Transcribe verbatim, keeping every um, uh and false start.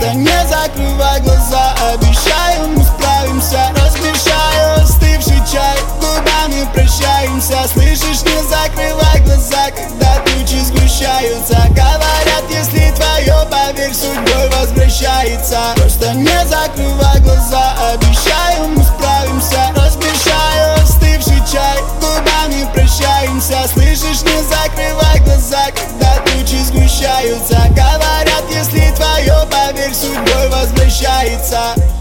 Просто не закрывай глаза, обещаю, мы справимся. Размешаю остывший чай, губами прощаемся. Слышишь, не закрывай глаза, когда тучи сгущаются. Говорят, если твое, поверь, судьбой возвращается. Просто не закрывай глаза, обещаю, мы справимся. Размешаю остывший чай, губами прощаемся. Слышишь, не закрывай глаза, когда тучи сгущаются. Говорят, если твое, поверь, судьбой возвращается.